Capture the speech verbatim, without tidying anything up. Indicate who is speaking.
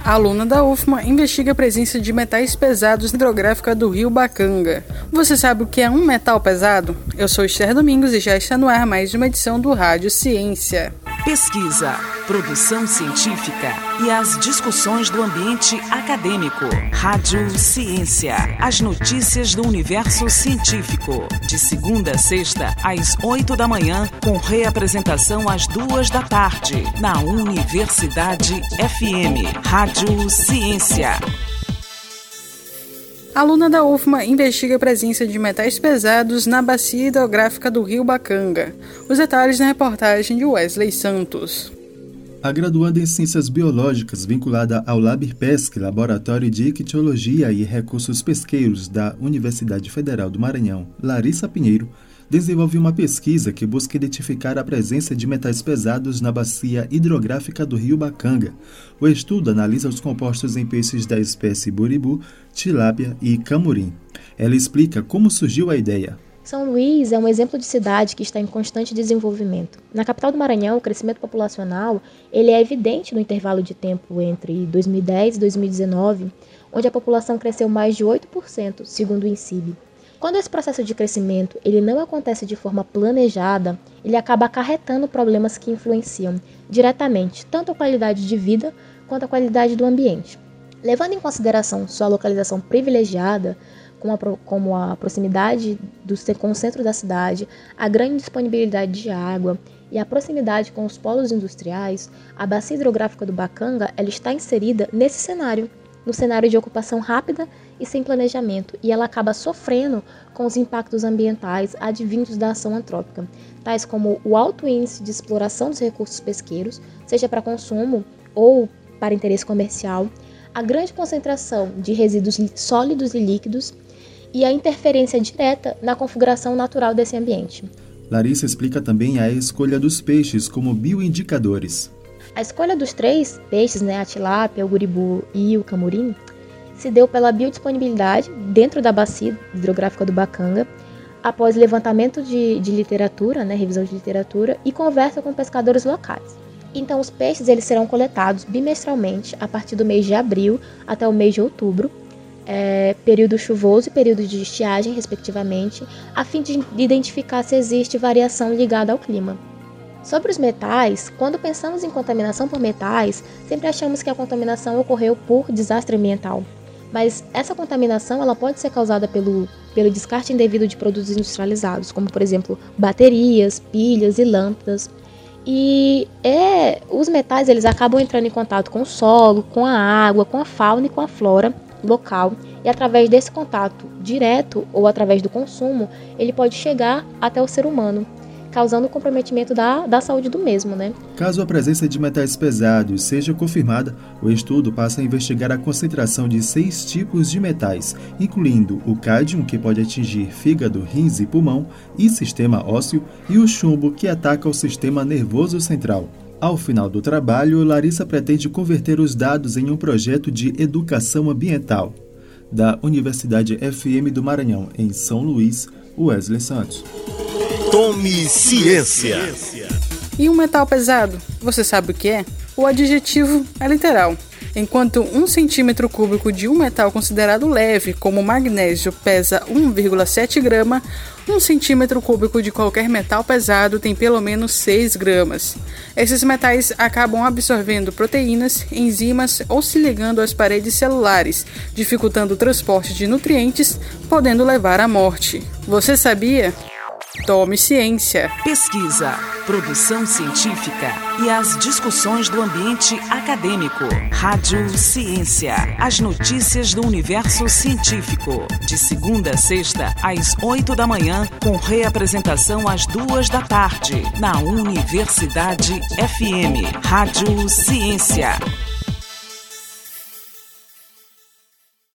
Speaker 1: A aluna da U F M A investiga a presença de metais pesados na hidrográfica do rio Bacanga. Você sabe o que é um metal pesado? Eu sou Esther Domingos e já está no ar mais uma edição do Rádio Ciência.
Speaker 2: Pesquisa, produção científica e as discussões do ambiente acadêmico. Rádio Ciência, as notícias do universo científico. De segunda a sexta, às oito da manhã, com reapresentação às duas da tarde, na Universidade F M. Rádio Ciência.
Speaker 1: A aluna da U F M A investiga a presença de metais pesados na bacia hidrográfica do rio Bacanga. Os detalhes na reportagem de Wesley Santos.
Speaker 3: A graduanda em Ciências Biológicas, vinculada ao LabirPesc, Laboratório de Ictiologia e Recursos Pesqueiros da Universidade Federal do Maranhão, Larissa Pinheiro, desenvolve uma pesquisa que busca identificar a presença de metais pesados na bacia hidrográfica do rio Bacanga. O estudo analisa os compostos em peixes da espécie buribu, tilápia e camurim. Ela explica como surgiu a ideia.
Speaker 4: São Luís é um exemplo de cidade que está em constante desenvolvimento. Na capital do Maranhão, o crescimento populacional ele é evidente no intervalo de tempo entre dois mil e dez e dois mil e dezenove, onde a população cresceu mais de oito por cento, segundo o INCIBE. Quando esse processo de crescimento ele não acontece de forma planejada, ele acaba acarretando problemas que influenciam diretamente tanto a qualidade de vida quanto a qualidade do ambiente. Levando em consideração sua localização privilegiada, como a, como a proximidade do, com o centro da cidade, a grande disponibilidade de água e a proximidade com os polos industriais, a bacia hidrográfica do Bacanga ela está inserida nesse cenário, no cenário de ocupação rápida e sem planejamento, e ela acaba sofrendo com os impactos ambientais advindos da ação antrópica, tais como o alto índice de exploração dos recursos pesqueiros, seja para consumo ou para interesse comercial, a grande concentração de resíduos sólidos e líquidos e a interferência direta na configuração natural desse ambiente.
Speaker 3: Larissa explica também a escolha dos peixes como bioindicadores.
Speaker 4: A escolha dos três peixes, né, a tilápia, o guribu e o camurim, se deu pela biodisponibilidade dentro da bacia hidrográfica do Bacanga, após levantamento de, de literatura, né, revisão de literatura e conversa com pescadores locais. Então, os peixes eles serão coletados bimestralmente a partir do mês de abril até o mês de outubro, é, período chuvoso e período de estiagem, respectivamente, a fim de identificar se existe variação ligada ao clima. Sobre os metais, quando pensamos em contaminação por metais, sempre achamos que a contaminação ocorreu por desastre ambiental. Mas essa contaminação ela pode ser causada pelo, pelo descarte indevido de produtos industrializados, como, por exemplo, baterias, pilhas e lâmpadas. E é, os metais eles acabam entrando em contato com o solo, com a água, com a fauna e com a flora local. E através desse contato direto ou através do consumo, ele pode chegar até o ser humano, causando o comprometimento da, da saúde do mesmo, né?
Speaker 3: Caso a presença de metais pesados seja confirmada, o estudo passa a investigar a concentração de seis tipos de metais, incluindo o cádmio, que pode atingir fígado, rins e pulmão, e sistema ósseo, e o chumbo, que ataca o sistema nervoso central. Ao final do trabalho, Larissa pretende converter os dados em um projeto de educação ambiental. Da Universidade F M do Maranhão, em São Luís, Wesley Santos.
Speaker 5: Tome Ciência.
Speaker 1: E um metal pesado? Você sabe o que é? O adjetivo é literal. Enquanto um centímetro cúbico de um metal considerado leve, como o magnésio, pesa um vírgula sete grama, um centímetro cúbico de qualquer metal pesado tem pelo menos seis gramas. Esses metais acabam absorvendo proteínas, enzimas ou se ligando às paredes celulares, dificultando o transporte de nutrientes, podendo levar à morte. Você sabia? Tome Ciência.
Speaker 2: Pesquisa, produção científica e as discussões do ambiente acadêmico. Rádio Ciência, as notícias do universo científico. De segunda a sexta, às oito da manhã, com reapresentação às duas da tarde, na Universidade F M. Rádio Ciência.